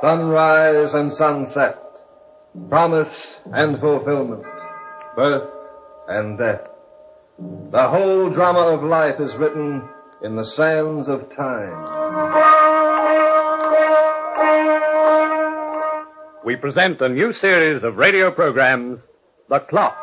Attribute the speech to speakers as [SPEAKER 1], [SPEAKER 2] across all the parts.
[SPEAKER 1] Sunrise and sunset, promise and fulfillment, birth and death. The whole drama of life is written in the sands of time.
[SPEAKER 2] We present a new series of radio programs, The Clock.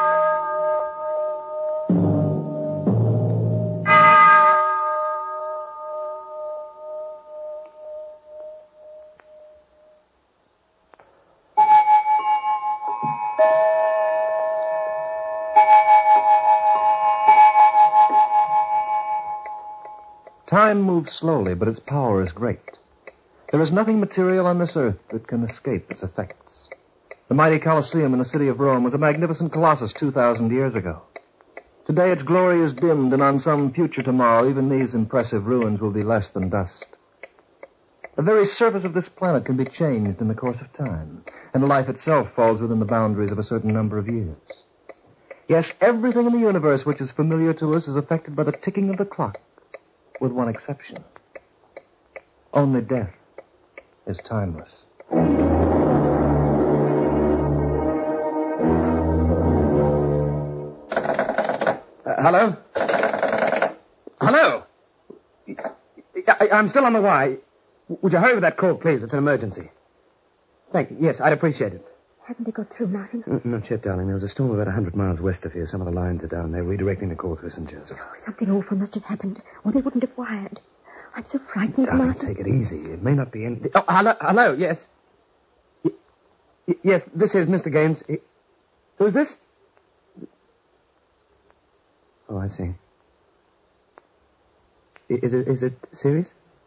[SPEAKER 1] Time moves slowly, but its power is great. There is nothing material on this earth that can escape its effects. The mighty Colosseum in the city of Rome was a magnificent colossus 2,000 years ago. Today its glory is dimmed, and on some future tomorrow, even these impressive ruins will be less than dust. The very surface of this planet can be changed in the course of time, and life itself falls within the boundaries of a certain number of years. Yes, everything in the universe which is familiar to us is affected by the ticking of the clock, with one exception. Only death is timeless.
[SPEAKER 3] Hello? Hello? I'm still on the wire. Would you hurry with that call, please? It's an emergency. Thank you. Yes, I'd appreciate it.
[SPEAKER 4] Haven't they got through, Martin?
[SPEAKER 3] Not yet, darling. There was a storm about 100 miles west of here. Some of the lines are down. They're redirecting the call through St. Joseph.
[SPEAKER 4] Oh, something awful must have happened, or they wouldn't have wired. I'm so frightened,
[SPEAKER 3] Darling,
[SPEAKER 4] Martin.
[SPEAKER 3] take it easy. It may not be anything. Oh, hello, yes. Yes, this is Mr. Gaines. Who's this? Oh, I see. Is it serious?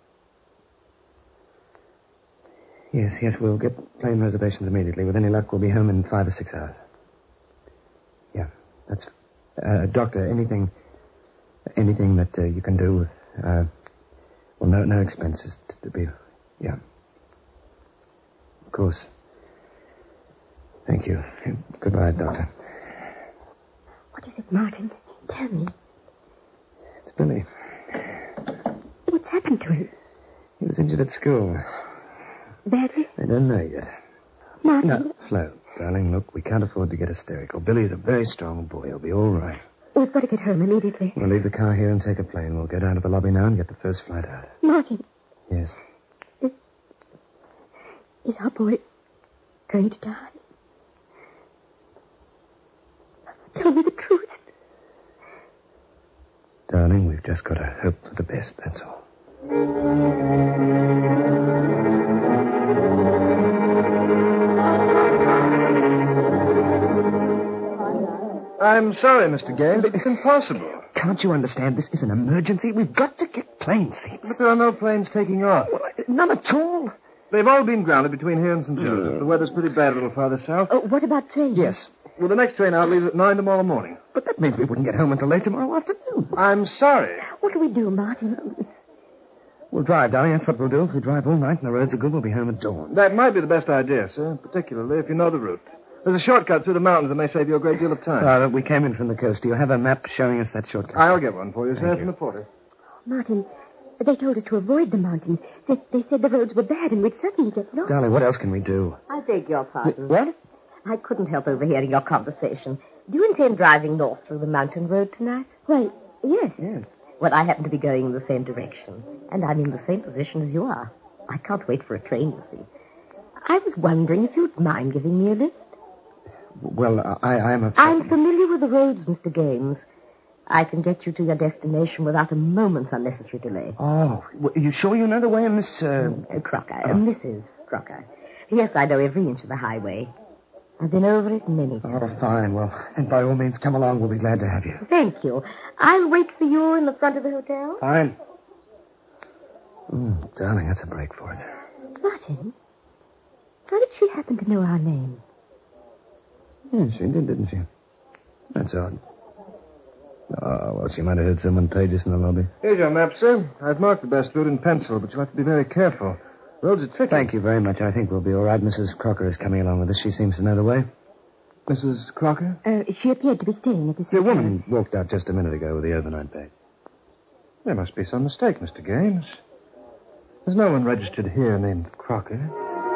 [SPEAKER 3] Yes, we'll get plane reservations immediately. With any luck, we'll be home in 5 or 6 hours. Yeah, that's... doctor, anything that you can do with... well, no expenses to be... Yeah. Of course. Thank you. Goodbye, doctor.
[SPEAKER 4] What is it, Martin? Tell me.
[SPEAKER 3] It's Billy.
[SPEAKER 4] What's happened to him?
[SPEAKER 3] He was injured at school.
[SPEAKER 4] Badly?
[SPEAKER 3] I don't know yet.
[SPEAKER 4] Martin?
[SPEAKER 3] No, Flo, darling, look, we can't afford to get hysterical. Billy's a very strong boy. He'll be all right.
[SPEAKER 4] We've got to get home immediately.
[SPEAKER 3] We'll leave the car here and take a plane. We'll go down to the lobby now and get the first flight out.
[SPEAKER 4] Martin.
[SPEAKER 3] Yes.
[SPEAKER 4] Is our boy going to die? Tell me the truth.
[SPEAKER 3] Darling, we've just got to hope for the best, that's all.
[SPEAKER 1] I'm sorry, Mr. Gaines, but it's impossible.
[SPEAKER 3] Can't you understand? This is an emergency. We've got to get plane seats.
[SPEAKER 1] But there are no planes taking off.
[SPEAKER 3] Well, none at all.
[SPEAKER 1] They've all been grounded between here and St. Joseph. The weather's pretty bad a little farther south.
[SPEAKER 4] What about trains?
[SPEAKER 3] Yes.
[SPEAKER 1] Well, the next train out leaves at 9 tomorrow morning.
[SPEAKER 3] But that means we wouldn't get home until late tomorrow afternoon.
[SPEAKER 1] I'm sorry.
[SPEAKER 4] What do we do, Martin?
[SPEAKER 3] We'll drive, darling. That's what we'll do. If we drive all night and the roads are good, we'll be home at dawn.
[SPEAKER 1] That might be the best idea, sir, particularly if you know the route. There's a shortcut through the mountains that may save you a great deal of time.
[SPEAKER 3] We came in from the coast. Do you have a map showing us that shortcut?
[SPEAKER 1] I'll get one for you, sir, from the porter.
[SPEAKER 4] Martin, they told us to avoid the mountains. They said the roads were bad and we'd certainly get lost.
[SPEAKER 3] Darling, what else can we do?
[SPEAKER 5] I beg your pardon.
[SPEAKER 3] What?
[SPEAKER 5] I couldn't help overhearing your conversation. Do you intend driving north through the mountain road tonight?
[SPEAKER 4] Why, yes.
[SPEAKER 5] Well, I happen to be going in the same direction, and I'm in the same position as you are. I can't wait for a train, you see. I was wondering if you'd mind giving me a lift.
[SPEAKER 3] Well, I'm
[SPEAKER 5] I'm familiar with the roads, Mr. Gaines. I can get you to your destination without a moment's unnecessary delay.
[SPEAKER 3] Oh, are you sure you know the way, Miss...
[SPEAKER 5] Crocker, Mrs. Crocker. Yes, I know every inch of the highway. I've been over it many times.
[SPEAKER 3] Oh, fine. Well, and by all means, come along. We'll be glad to have you.
[SPEAKER 5] Thank you. I'll wait for you in the front of the hotel.
[SPEAKER 3] Fine. Darling, that's a break for us.
[SPEAKER 4] Martin, how did she happen to know our name?
[SPEAKER 3] Yes, she did, didn't she? That's odd. Oh, well, she might have heard someone pay just in the lobby.
[SPEAKER 1] Here's your map, sir. I've marked the best route in pencil, but you have to be very careful. Roads are tricky.
[SPEAKER 3] Thank you very much. I think we'll be all right. Mrs. Crocker is coming along with us. She seems to know the way.
[SPEAKER 1] Mrs. Crocker?
[SPEAKER 4] She appeared to be staying at this
[SPEAKER 3] The
[SPEAKER 4] hotel.
[SPEAKER 3] woman walked out just a minute ago with the overnight bag.
[SPEAKER 1] There must be some mistake, Mr. Gaines. There's no one registered here named Crocker.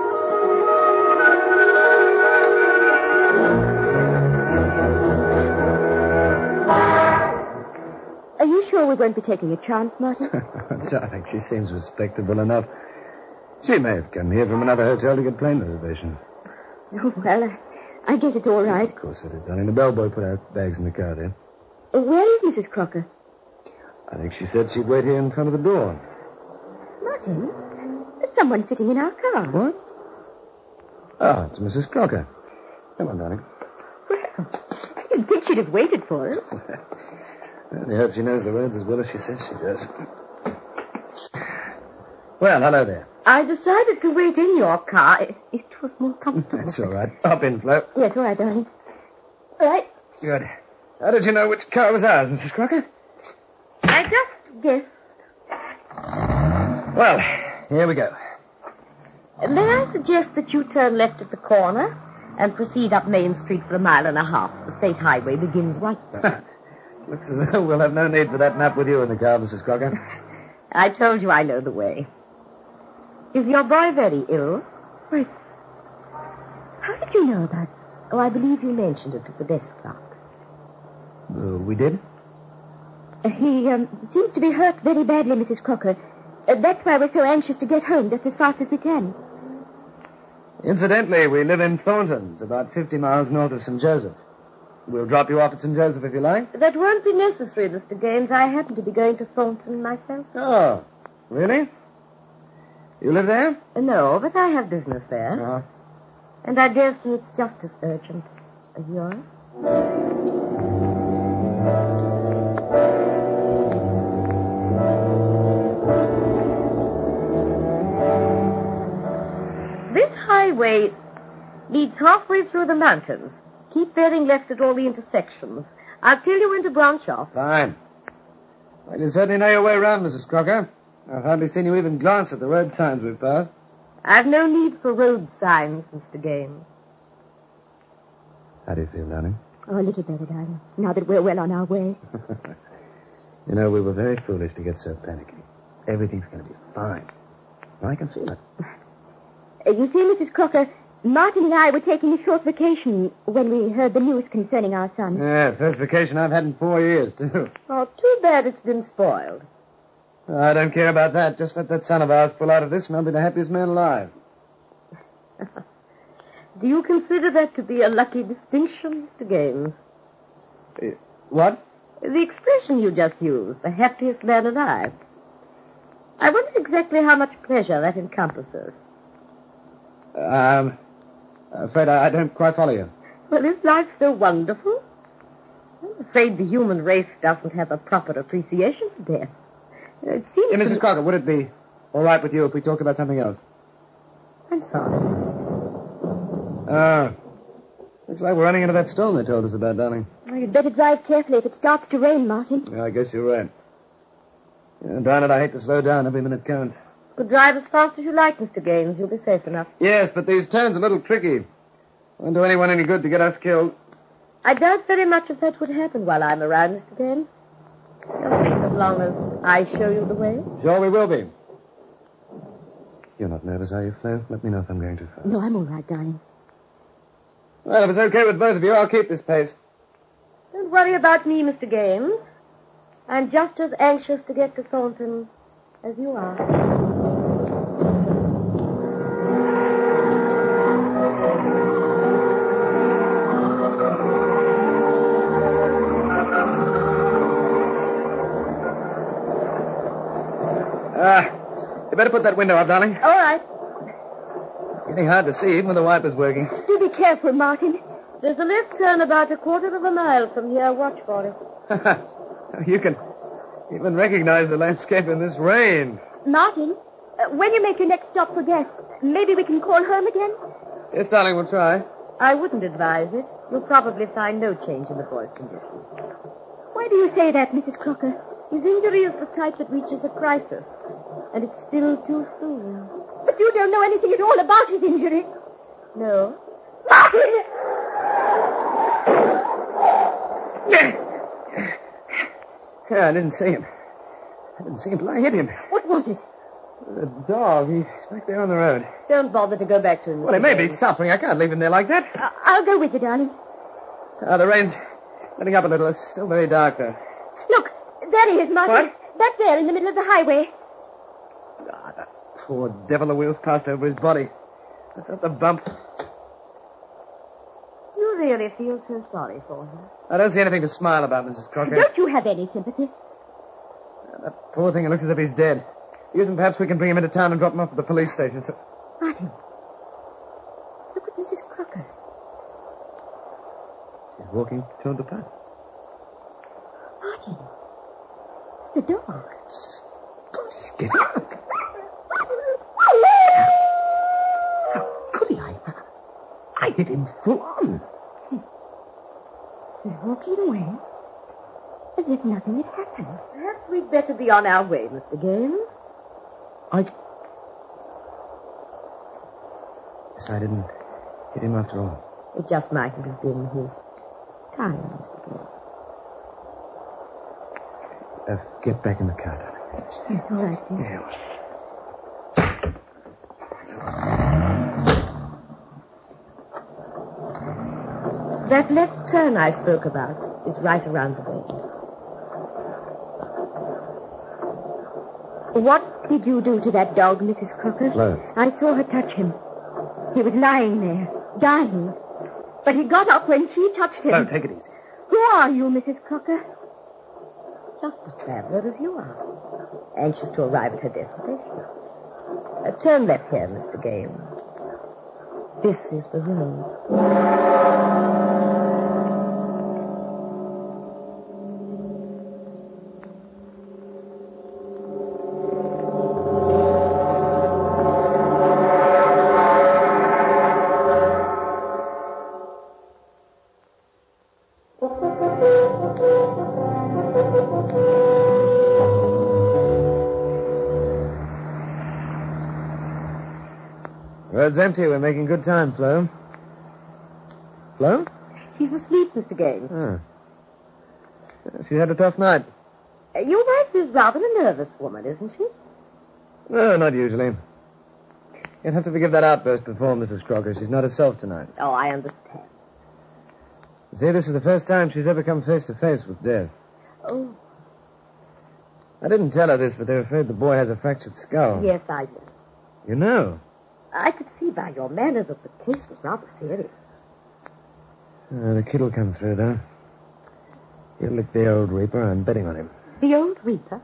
[SPEAKER 4] Are you sure we won't be taking a chance, Martin?
[SPEAKER 3] Darling, she seems respectable enough. She may have come here from another hotel to get plane reservation.
[SPEAKER 4] Oh, well, I guess it's all right.
[SPEAKER 3] Of course it is, darling. The bellboy put our bags in the car there.
[SPEAKER 4] Where is Mrs. Crocker?
[SPEAKER 3] I think she said she'd wait here in front of the door.
[SPEAKER 4] Martin, there's someone sitting in our car.
[SPEAKER 3] What? Oh, it's Mrs. Crocker. Come on, darling.
[SPEAKER 4] Well, I didn't think she'd have waited for us.
[SPEAKER 3] I hope she knows the roads as well as she says she does. Well, hello there.
[SPEAKER 5] I decided to wait in your car. It was more comfortable.
[SPEAKER 3] That's all right. Hop in, Flo.
[SPEAKER 4] Yes, all right, darling. All right.
[SPEAKER 3] Good. How did you know which car was ours, Mrs. Crocker?
[SPEAKER 5] I just guessed.
[SPEAKER 3] Well, here we go.
[SPEAKER 5] May I suggest that you turn left at the corner and proceed up Main Street for 1.5 miles. The state highway begins right there.
[SPEAKER 3] Looks as though we'll have no need for that nap with you in the car, Mrs. Crocker.
[SPEAKER 5] I told you I know the way. Is your boy very ill?
[SPEAKER 4] Wait. How did you know about it?
[SPEAKER 5] Oh, I believe you mentioned it at the desk clerk.
[SPEAKER 3] We did?
[SPEAKER 4] He seems to be hurt very badly, Mrs. Crocker. That's why we're so anxious to get home just as fast as we can.
[SPEAKER 3] Incidentally, we live in Thornton. It's about 50 miles north of St. Joseph. We'll drop you off at St. Joseph if you like.
[SPEAKER 5] That won't be necessary, Mr. Gaines. I happen to be going to Thornton myself.
[SPEAKER 3] Oh, really? You live there?
[SPEAKER 5] No, but I have business there.
[SPEAKER 3] Oh.
[SPEAKER 5] And I dare say it's just as urgent as yours. This highway leads halfway through the mountains. Keep bearing left at all the intersections. I'll tell you when to branch off.
[SPEAKER 3] Fine. Well, you certainly know your way around, Mrs. Crocker. I've hardly seen you even glance at the road signs we've passed.
[SPEAKER 5] I've no need for road signs, Mr. Gaines.
[SPEAKER 3] How do you feel, darling?
[SPEAKER 4] Oh, a little better, darling, now that we're well on our way.
[SPEAKER 3] You know, we were very foolish to get so panicky. Everything's going to be fine. I can feel it.
[SPEAKER 4] You see, Mrs. Crocker, Martin and I were taking a short vacation when we heard the news concerning our son.
[SPEAKER 3] Yeah, first vacation I've had in 4 years, too.
[SPEAKER 5] Oh, too bad it's been spoiled.
[SPEAKER 3] I don't care about that. Just let that son of ours pull out of this and I'll be the happiest man alive.
[SPEAKER 5] Do you consider that to be a lucky distinction, Mr. Gaines?
[SPEAKER 3] What?
[SPEAKER 5] The expression you just used, the happiest man alive. I wonder exactly how much pleasure that encompasses.
[SPEAKER 3] I'm afraid I don't quite follow you.
[SPEAKER 5] Well, is life so wonderful? I'm afraid the human race doesn't have a proper appreciation for death. It seems
[SPEAKER 3] Hey, Mrs. Crocker, would it be all right with you if we talk about something else?
[SPEAKER 5] I'm sorry.
[SPEAKER 3] Looks like we're running into that storm they told us about, darling.
[SPEAKER 4] Oh, you'd better drive carefully if it starts to rain, Martin.
[SPEAKER 3] Yeah, I guess you're right. Yeah, darn it, I hate to slow down. Every minute counts.
[SPEAKER 5] You could drive as fast as you like, Mr. Gaines. You'll be safe enough.
[SPEAKER 3] Yes, but these turns are a little tricky. Won't do anyone any good to get us killed.
[SPEAKER 5] I doubt very much if that would happen while I'm around, Mr. Gaines. You're safe as long as I show you the way.
[SPEAKER 3] Sure we will be. You're not nervous, are you, Flo? Let me know if I'm going too fast.
[SPEAKER 4] No, I'm all right, darling.
[SPEAKER 3] Well, if it's okay with both of you, I'll keep this pace.
[SPEAKER 5] Don't worry about me, Mr. Gaines. I'm just as anxious to get to Thornton as you are.
[SPEAKER 3] You better put that window up, darling.
[SPEAKER 5] All right.
[SPEAKER 3] Getting hard to see, even with the wipers working.
[SPEAKER 4] Do be careful, Martin.
[SPEAKER 5] There's a left turn about 1/4 mile from here. Watch for it.
[SPEAKER 3] You can even recognize the landscape in this rain.
[SPEAKER 4] Martin, when you make your next stop for gas, maybe we can call home again?
[SPEAKER 3] Yes, darling, we'll try.
[SPEAKER 5] I wouldn't advise it. You'll probably find no change in the boy's condition.
[SPEAKER 4] Why do you say that, Mrs. Crocker?
[SPEAKER 5] His injury is the type that reaches a crisis, and it's still too soon.
[SPEAKER 4] But you don't know anything at all about his injury.
[SPEAKER 5] No?
[SPEAKER 4] Martin!
[SPEAKER 3] Yeah, I didn't see him. But I hit him.
[SPEAKER 4] What was it?
[SPEAKER 3] The dog, he's back there on the road.
[SPEAKER 5] Don't bother to go back to him.
[SPEAKER 3] Well, he may be suffering. I can't leave him there like that.
[SPEAKER 4] I'll go with you, darling.
[SPEAKER 3] The rain's letting up a little. It's still very dark, though.
[SPEAKER 4] Look, there he is, Martin.
[SPEAKER 3] What?
[SPEAKER 4] Back there in the middle of the highway.
[SPEAKER 3] Ah, that poor devil, the wheels passed over his body. I felt the bump.
[SPEAKER 5] You really feel so sorry for him.
[SPEAKER 3] I don't see anything to smile about, Mrs. Crocker.
[SPEAKER 4] Don't you have any sympathy?
[SPEAKER 3] That poor thing, it looks as if he's dead. Susan, perhaps we can bring him into town and drop him off at the police station. So...
[SPEAKER 4] Martin, look at Mrs. Crocker.
[SPEAKER 3] She's walking toward the path.
[SPEAKER 4] Martin, the dog.
[SPEAKER 3] God, he's getting up. How could he? I hit him full on.
[SPEAKER 4] He's walking away as if nothing had happened.
[SPEAKER 5] Perhaps we'd better be on our way, Mr. Gaines.
[SPEAKER 3] Yes, I didn't hit him after all.
[SPEAKER 5] It just mightn't have been his time, Mr. Gaines.
[SPEAKER 3] Get back in the car, darling.
[SPEAKER 4] Yes, all right, dear.
[SPEAKER 3] Yeah.
[SPEAKER 5] That left turn I spoke about is right around the bend.
[SPEAKER 4] What did you do to that dog, Mrs. Crocker?
[SPEAKER 3] Flo.
[SPEAKER 4] I saw her touch him. He was lying there, dying. But he got up when she touched him.
[SPEAKER 3] No, take it easy.
[SPEAKER 4] Who are you, Mrs. Crocker?
[SPEAKER 5] Just a traveler as you are. Anxious to arrive at her destination. Turn left here, Mr. Gaines. This is the road.
[SPEAKER 3] Road's empty. We're making good time, Flo. Flo?
[SPEAKER 5] He's asleep, Mr. Gaines.
[SPEAKER 3] Oh. She had a tough night.
[SPEAKER 5] Your wife is rather a nervous woman, isn't she?
[SPEAKER 3] No, not usually. You'll have to forgive that outburst before, Mrs. Crocker. She's not herself tonight.
[SPEAKER 5] Oh, I understand.
[SPEAKER 3] You see, this is the first time she's ever come face to face with death.
[SPEAKER 5] Oh,
[SPEAKER 3] I didn't tell her this, but they're afraid the boy has a fractured skull.
[SPEAKER 5] yes, I do.
[SPEAKER 3] You know.
[SPEAKER 5] I could see by your manner that the case was rather serious.
[SPEAKER 3] The kid will come through, though. He'll lick the old reaper. I'm betting on him.
[SPEAKER 5] The old reaper?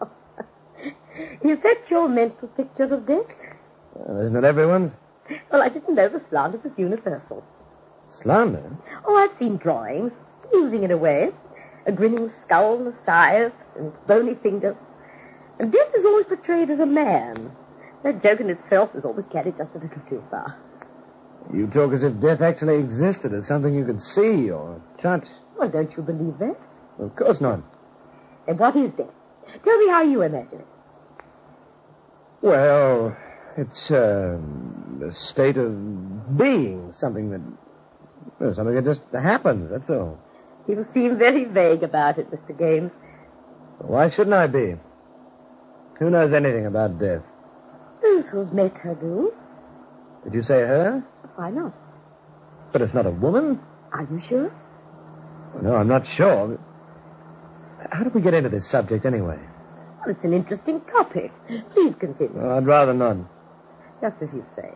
[SPEAKER 5] Is that your mental picture of death?
[SPEAKER 3] Well, isn't it everyone's?
[SPEAKER 5] Well, I didn't know the slander was universal.
[SPEAKER 3] Slander?
[SPEAKER 5] Oh, I've seen drawings, using in a way. A grinning skull and a scythe and bony fingers. And death is always portrayed as a man. That joke in itself is always carried just a little too far.
[SPEAKER 3] You talk as if death actually existed as something you could see or touch.
[SPEAKER 5] Well, don't you believe that?
[SPEAKER 3] Well, of course not.
[SPEAKER 5] Then what is death? Tell me how you imagine it.
[SPEAKER 3] Well, it's a state of being, something that just happens, that's all.
[SPEAKER 5] You seem very vague about it, Mr. Gaines.
[SPEAKER 3] Why shouldn't I be? Who knows anything about death?
[SPEAKER 5] Those who've met her do.
[SPEAKER 3] Did you say her?
[SPEAKER 5] Why not?
[SPEAKER 3] But it's not a woman.
[SPEAKER 5] Are you sure?
[SPEAKER 3] No, I'm not sure. How did we get into this subject anyway?
[SPEAKER 5] Well, it's an interesting topic. Please continue.
[SPEAKER 3] Well, I'd rather not.
[SPEAKER 5] Just as you say.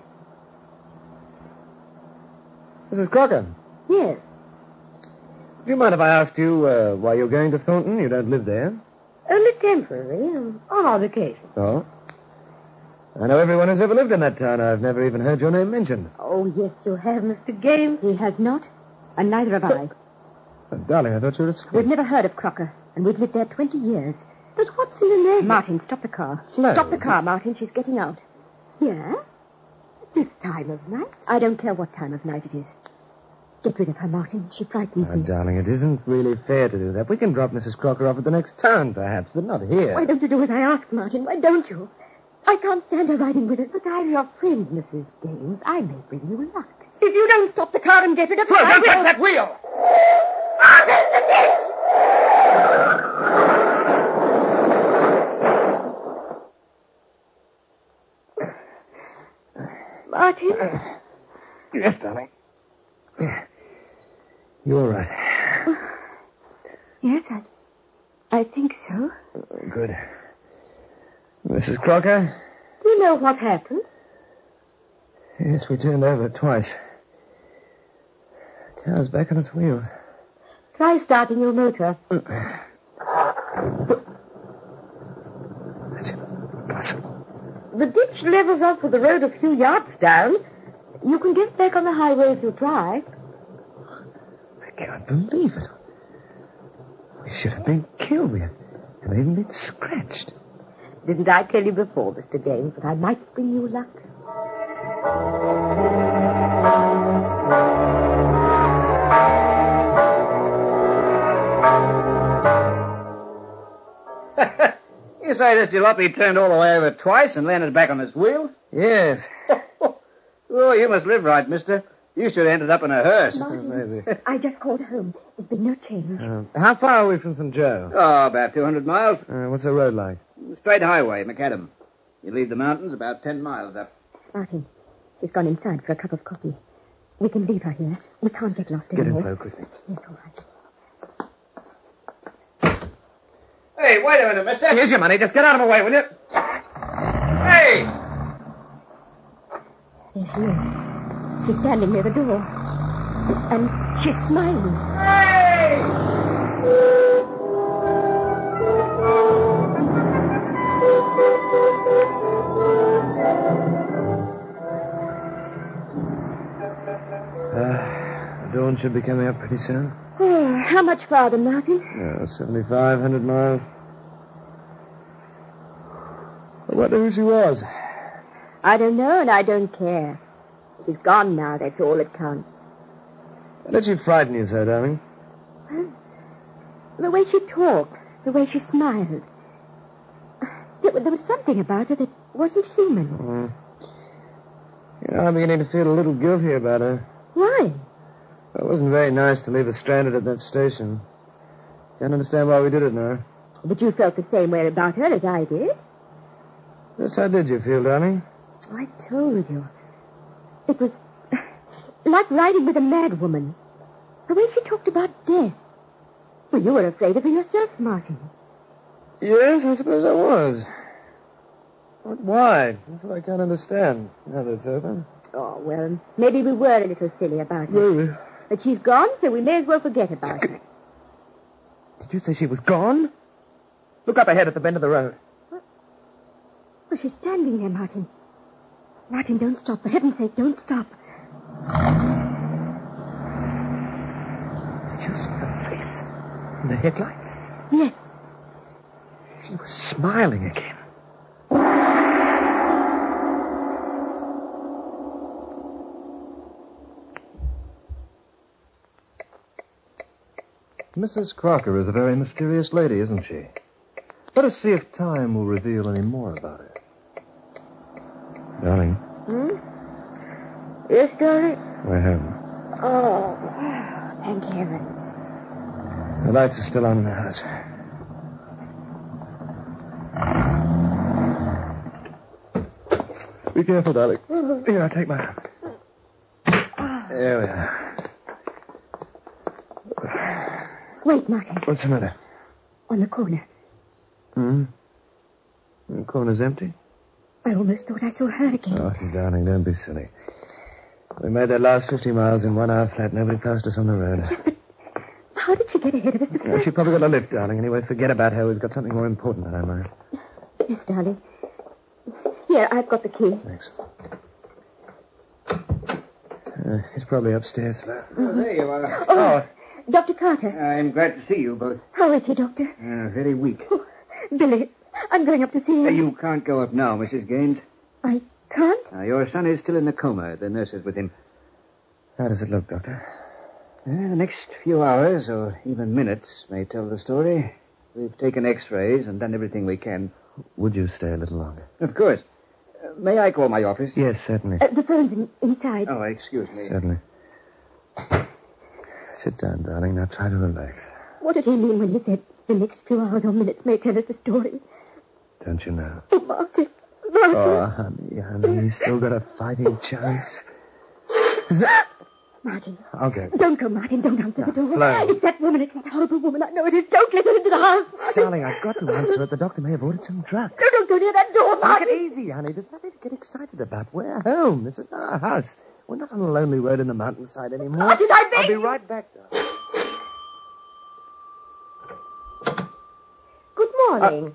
[SPEAKER 3] Mrs. Crocker,
[SPEAKER 5] Yes.
[SPEAKER 3] do you mind if I asked you why you're going to Thornton? You don't live there.
[SPEAKER 5] Only temporary, on odd occasion.
[SPEAKER 3] Oh? I know everyone who's ever lived in that town. I've never even heard your name mentioned.
[SPEAKER 5] Oh, yes, you have, Mr. Gaines.
[SPEAKER 4] He has not, and neither have I.
[SPEAKER 3] Oh, darling, I thought you were asleep.
[SPEAKER 4] We've never heard of Crocker, and we've lived there 20 years.
[SPEAKER 5] But what's in the name?
[SPEAKER 4] Martin, stop the car.
[SPEAKER 3] Flo.
[SPEAKER 4] Stop the car, Martin. She's getting out.
[SPEAKER 5] Here? At this time of night?
[SPEAKER 4] I don't care what time of night it is. Get rid of her, Martin. She frightens
[SPEAKER 3] Oh,
[SPEAKER 4] me.
[SPEAKER 3] darling, it isn't really fair to do that. We can drop Mrs. Crocker off at the next town, perhaps, but not here.
[SPEAKER 4] Why don't you do as I ask, Martin? Why don't you? I can't stand her riding with us.
[SPEAKER 5] But I'm your friend, Mrs. Gaines. I may bring you luck.
[SPEAKER 4] If you don't stop the car and get rid of her,
[SPEAKER 3] Flo,
[SPEAKER 4] I
[SPEAKER 3] don't
[SPEAKER 4] will.
[SPEAKER 3] touch that wheel! Yes, darling. You all right?
[SPEAKER 4] Yes, I think so.
[SPEAKER 3] Good. Mrs. Crocker?
[SPEAKER 5] Do you know what happened?
[SPEAKER 3] Yes, we turned over twice. The car's back on its wheels.
[SPEAKER 5] Try starting your motor.
[SPEAKER 3] That's impossible.
[SPEAKER 5] The ditch levels off with the road a few yards down. You can get back on the highway if you try.
[SPEAKER 3] I can't believe it. We should have been killed. We haven't even been scratched.
[SPEAKER 5] Didn't I tell you before, Mr. Gaines, that I might bring you luck?
[SPEAKER 6] You say this jalopy turned all the way over twice and landed back on its wheels?
[SPEAKER 3] Yes.
[SPEAKER 6] Oh, you must live right, mister. You should have ended up in a hearse.
[SPEAKER 3] Maybe.
[SPEAKER 4] I just called home. There's been no change.
[SPEAKER 3] How far are we from St. Joe?
[SPEAKER 6] Oh, about 200 miles.
[SPEAKER 3] What's the road like?
[SPEAKER 6] Straight highway, macadam. You leave the mountains about 10 miles up.
[SPEAKER 4] Martin, she's gone inside for a cup of coffee. We can leave her here. We can't get lost
[SPEAKER 3] Get in,
[SPEAKER 4] anymore.
[SPEAKER 3] Flo, quickly.
[SPEAKER 4] Yes, all right.
[SPEAKER 6] Hey, wait a minute, mister.
[SPEAKER 3] Here's your money. Just get out of my way, will you?
[SPEAKER 6] Hey!
[SPEAKER 4] There she is. She's standing near the door. And she's smiling.
[SPEAKER 3] Dawn should be coming up pretty soon.
[SPEAKER 4] Oh, how much farther, Martin?
[SPEAKER 3] 7,500 miles. I wonder who she was.
[SPEAKER 4] I don't know, and I don't care. She's gone now. That's all that counts.
[SPEAKER 3] How did she frighten you so, darling?
[SPEAKER 4] The way she talked, the way she smiled. There was something about her that wasn't human.
[SPEAKER 3] I'm beginning to feel a little guilty about her.
[SPEAKER 4] Why?
[SPEAKER 3] It wasn't very nice to leave her stranded at that station. Can't understand why we did it now.
[SPEAKER 4] But you felt the same way about her as I did.
[SPEAKER 3] Yes, how did you feel, darling?
[SPEAKER 4] I told you. It was like riding with a mad woman. The way she talked about death. Well, you were afraid of her yourself, Martin.
[SPEAKER 3] Yes, I suppose I was. But why? That's what I can't understand, now that it's over.
[SPEAKER 4] Oh, well, maybe we were a little silly about it.
[SPEAKER 3] Maybe.
[SPEAKER 4] But she's gone, so we may as well forget about it.
[SPEAKER 3] Did you say she was gone? Look up ahead at the bend of the road.
[SPEAKER 4] Well, she's standing there, Martin. Martin, don't stop. For heaven's sake, don't stop.
[SPEAKER 3] Did you see her face in the headlights?
[SPEAKER 4] Yes.
[SPEAKER 3] She was smiling again.
[SPEAKER 1] Mrs. Crocker is a very mysterious lady, isn't she? Let us see if time will reveal any more about her.
[SPEAKER 3] Darling,
[SPEAKER 4] Yes, darling?
[SPEAKER 3] we're home.
[SPEAKER 4] Oh, thank heaven.
[SPEAKER 3] The lights are still on in the house. Be careful, darling. Here, I'll take my arm. There we are.
[SPEAKER 4] Wait, Martin.
[SPEAKER 3] What's the matter?
[SPEAKER 4] On the corner.
[SPEAKER 3] The corner's empty?
[SPEAKER 4] I almost thought I saw her again.
[SPEAKER 3] Oh, darling, don't be silly. We made that last 50 miles in 1 hour flat. Nobody passed us on the road.
[SPEAKER 4] Yes, but how did she get ahead of us the first
[SPEAKER 3] She probably got a lift, darling. Anyway, forget about her. We've got something more important on our mind.
[SPEAKER 4] Yes, darling. Here, I've got the key.
[SPEAKER 3] Thanks. He's probably upstairs.
[SPEAKER 6] Oh, there you are.
[SPEAKER 4] Oh, Dr. Carter.
[SPEAKER 6] I'm glad to see you both.
[SPEAKER 4] How is he, Doctor?
[SPEAKER 6] Very weak.
[SPEAKER 4] Oh, Billy, I'm going up to see him.
[SPEAKER 6] You can't go up now, Mrs. Gaines.
[SPEAKER 4] I can't?
[SPEAKER 6] Your son is still in the coma. The nurse is with him.
[SPEAKER 3] How does it look, Doctor?
[SPEAKER 6] The next few hours, or even minutes, may tell the story. We've taken x-rays and done everything we can.
[SPEAKER 3] Would you stay a little longer?
[SPEAKER 6] Of course. May I call my office?
[SPEAKER 3] Yes, certainly.
[SPEAKER 4] The phone's inside.
[SPEAKER 6] Oh, excuse me.
[SPEAKER 3] Certainly. Sit down, darling. Now try to relax.
[SPEAKER 4] What did he mean when he said the next few hours or minutes may tell us the story?
[SPEAKER 3] Don't you know?
[SPEAKER 4] Oh, Martin, Martin.
[SPEAKER 3] Oh, honey, you still got a fighting chance.
[SPEAKER 4] Martin.
[SPEAKER 3] I'll go.
[SPEAKER 4] Don't go, Martin. Don't answer the door.
[SPEAKER 3] Flo.
[SPEAKER 4] It's that woman. It's that horrible woman. I know it is. Don't let her into the house. Martin.
[SPEAKER 3] Darling, I've got to answer it. The doctor may have ordered some drugs.
[SPEAKER 4] No, don't go near that door,
[SPEAKER 3] Take
[SPEAKER 4] Martin.
[SPEAKER 3] it easy, honey. There's nothing to get excited about. We're home. This is our house. We're not on a lonely road in the mountainside anymore.
[SPEAKER 4] Martin, I beg
[SPEAKER 3] I'll be
[SPEAKER 4] you.
[SPEAKER 3] right back, darling.
[SPEAKER 5] Good morning.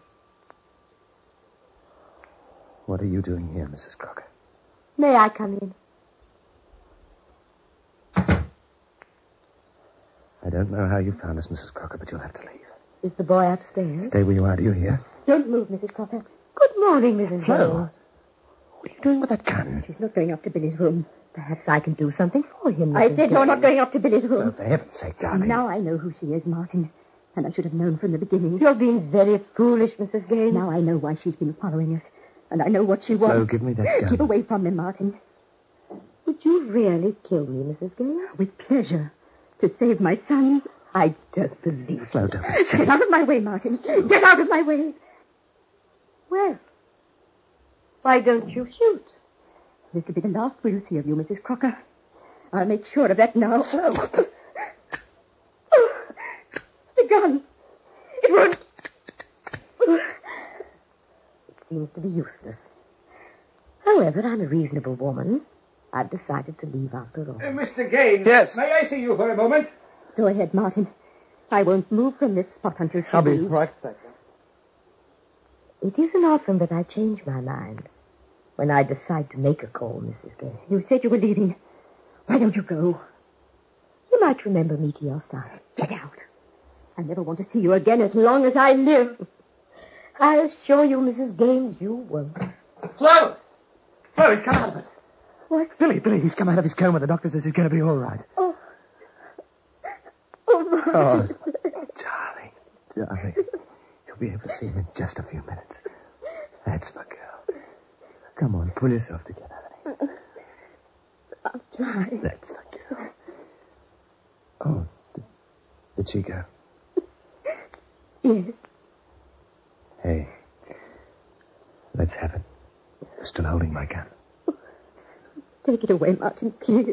[SPEAKER 3] What are you doing here, Mrs. Crocker?
[SPEAKER 5] May I come in?
[SPEAKER 3] I don't know how you found us, Mrs. Crocker, but you'll have to leave.
[SPEAKER 5] Is the boy upstairs?
[SPEAKER 3] Stay where you are. Do you hear?
[SPEAKER 5] Don't move, Mrs. Crocker. Good morning, Mrs.
[SPEAKER 3] Flo,
[SPEAKER 5] Hale.
[SPEAKER 3] what are you doing with that gun?
[SPEAKER 4] She's not going up to Billy's room.
[SPEAKER 5] Perhaps I can do something for him,
[SPEAKER 4] I
[SPEAKER 5] Mrs.
[SPEAKER 4] said you're
[SPEAKER 5] Gale.
[SPEAKER 4] not going up to Billy's
[SPEAKER 3] Oh,
[SPEAKER 4] room.
[SPEAKER 3] for heaven's sake, darling.
[SPEAKER 4] Now I know who she is, Martin. And I should have known from the beginning.
[SPEAKER 5] You're being very foolish, Mrs. Gale.
[SPEAKER 4] Now I know why she's been following us. And I know what she
[SPEAKER 3] Flo,
[SPEAKER 4] wants.
[SPEAKER 3] give me that gun.
[SPEAKER 4] Keep away from me, Martin.
[SPEAKER 5] Would you really kill me, Mrs. Gale?
[SPEAKER 4] With pleasure. To save my son. I don't believe it.
[SPEAKER 3] Flo, don't be silly.
[SPEAKER 4] Get out of my way, Martin. Get out of my way.
[SPEAKER 5] Well, why don't you shoot?
[SPEAKER 4] This will be the last we'll see of you, Mrs. Crocker. I'll make sure of that now. Oh, the gun. It won't.
[SPEAKER 5] It seems to be useless. However, I'm a reasonable woman. I've decided to leave after all.
[SPEAKER 6] Mr. Gaines.
[SPEAKER 3] Yes?
[SPEAKER 6] May I see you for a moment?
[SPEAKER 4] Go ahead, Martin. I won't move from this spot until she
[SPEAKER 3] I'll be
[SPEAKER 4] leaves.
[SPEAKER 3] right back.
[SPEAKER 5] It isn't often that I change my mind when I decide to make a call, Mrs. Gale.
[SPEAKER 4] You said you were leaving. Why don't you go?
[SPEAKER 5] You might remember me to your son.
[SPEAKER 4] Get out. I never want to see you again as long as I live.
[SPEAKER 5] I assure you, Mrs. Gaines, you won't.
[SPEAKER 6] Flo! Flo, he's come out of it.
[SPEAKER 4] What?
[SPEAKER 3] Billy, he's come out of his coma. The doctor says he's going to be all right.
[SPEAKER 4] Oh, Martin.
[SPEAKER 3] Oh, darling. You'll be able to see him in just a few minutes. That's my girl. Come on, pull yourself together, honey.
[SPEAKER 4] I'll try.
[SPEAKER 3] That's the girl. Oh, did she go?
[SPEAKER 4] Yes.
[SPEAKER 3] Hey, let's have it. You're still holding my gun.
[SPEAKER 4] Take it away, Martin, please.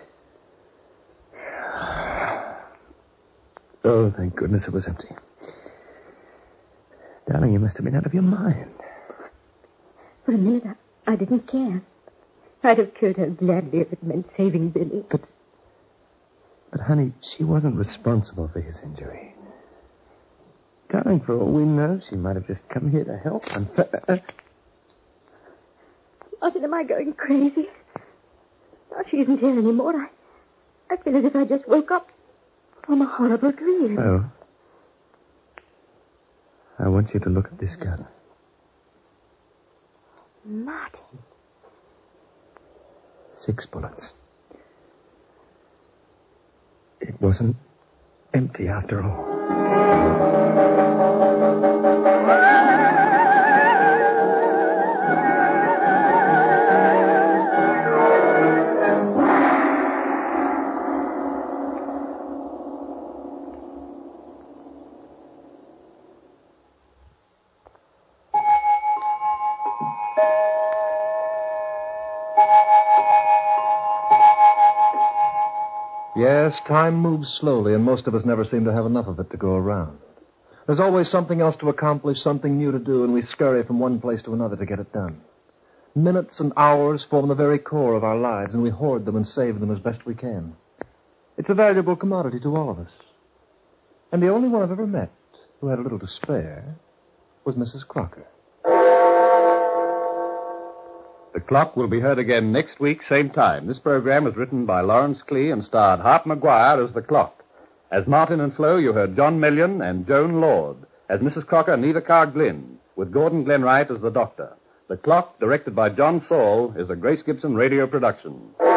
[SPEAKER 3] Oh, thank goodness it was empty. Darling, you must have been out of your mind.
[SPEAKER 4] For a minute, I didn't care. I'd have killed her gladly if it meant saving Billy.
[SPEAKER 3] But, honey, she wasn't responsible for his injury. Darling, for all we know, she might have just come here to help.
[SPEAKER 4] Martin, am I going crazy? Oh, she isn't here anymore. I feel as if I just woke up from a horrible dream.
[SPEAKER 3] Oh. I want you to look at this gun.
[SPEAKER 5] Martin.
[SPEAKER 3] 6 bullets. It wasn't empty after all.
[SPEAKER 1] Yes, time moves slowly, and most of us never seem to have enough of it to go around. There's always something else to accomplish, something new to do, and we scurry from one place to another to get it done. Minutes and hours form the very core of our lives, and we hoard them and save them as best we can. It's a valuable commodity to all of us. And the only one I've ever met who had a little to spare was Mrs. Crocker.
[SPEAKER 2] The Clock will be heard again next week, same time. This program was written by Lawrence Klee and starred Hart McGuire as the Clock. As Martin and Flo, you heard John Million and Joan Lord. As Mrs. Crocker, Neva Carr Glynn, with Gordon Glenwright as the Doctor. The Clock, directed by John Saul, is a Grace Gibson radio production.